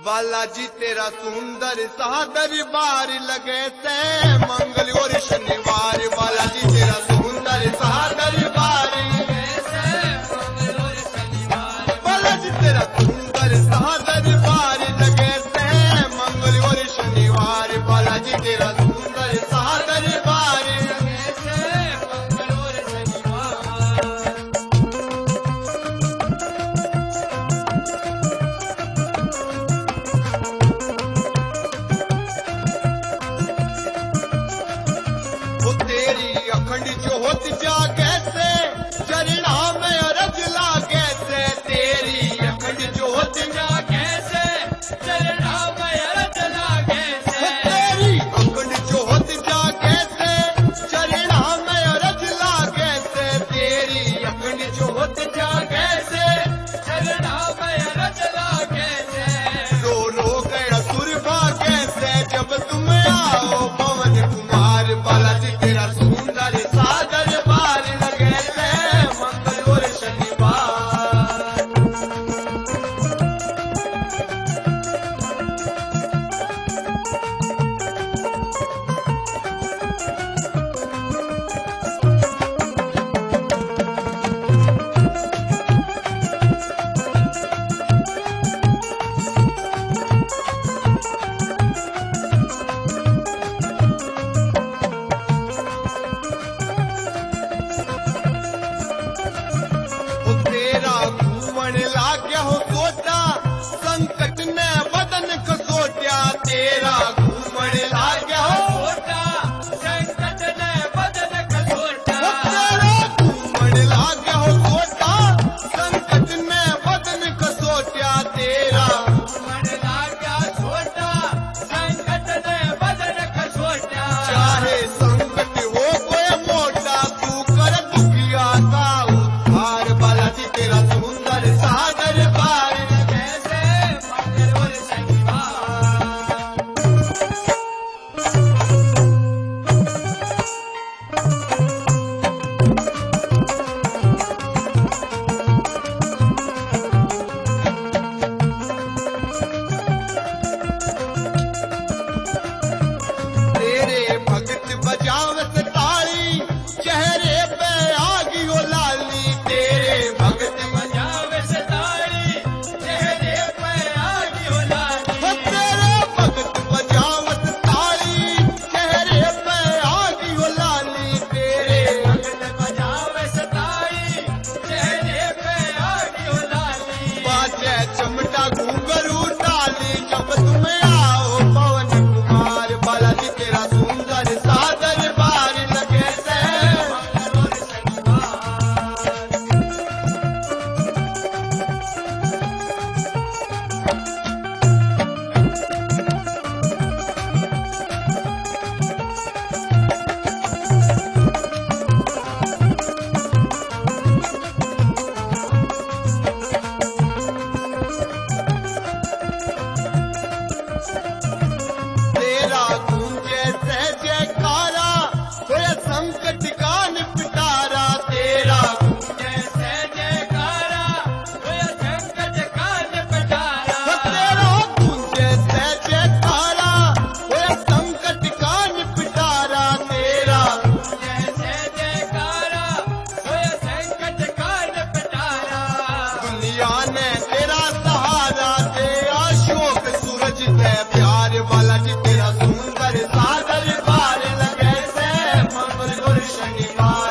बालाजी तेरा सुंदर सा दरबार लगे से मंगल और शनिवार। बालाजी तेरा सुंदर सा दरबार लगे से मंगल और शनिवार। बालाजी तेरा सुंदर सा दरबार लगे से मंगल और शनिवार। बालाजी तेरा सुंदर सा दरबार लगे से मंगल और शनिवार। तेरी अखंड जोत जागे से चरणा में अरज लागे से। तेरी अखंड जोत जागे से चरणा में अरज लागे से। तेरी अखंड जोत जागे से चरणा में अरज लागे से। तेरी अखंड जोत जागे से चरणा में अरज लागे से। रो रो गया सुर भागे से जब तुम आओ पवन कुमार। बालाजी तेरा सुंदर सा दरबार लगे से मंगल और शनिवार। तेरा घूमन लाग्या हो सोटा संकट ने बदन खसोट्या। तेरा घूमन लाग्या हो सोटा संकट ने बदन खसोट्या। तेरा घूमन लाग्या हो सोटा संकट ने बदन खसोट्या। तेरा घूमन लाग्या सोटा संकट ने बदन खसोट्या। चाहे संकट हो कोई मोटा तू कर दुखिया का उद्धार। बालाजी तेरा सुंदर सा दरबार लगे से मंगल और शनिवार। तेरे भगत बजावत ताली चेहरे पे आगी हो लाली। तेरे भगत बजावत ताली चेहरे पे आगी हो लाली। तेरे भगत बजावत ताली चेहरे पे आगी हो लाली। तेरे भगत बजावत ताली चेहरे पे आगी हो लाली। बाजे चमटा घूंघरू डाली जब तुम आओ पवन कुमार। बालाजी तेरा सुंदर सा दरबार लगे से मंगल और शनिवार। तेरा गूंजे से जयकारा होया संकट का निपटारा। तेरा गूंजे से जयकारा होया संकट का निपटारा। तेरा गूंजे से जयकारा होया संकट का निपटारा। तेरा गूंजे से जयकारा होया संकट का निपटारा। दुनिया ने तेरा सहारा दे अशोक सूरज दे प्यार। बालाजी तेरा सुंदर सा दरबार लगे से मंगल और शनिवार।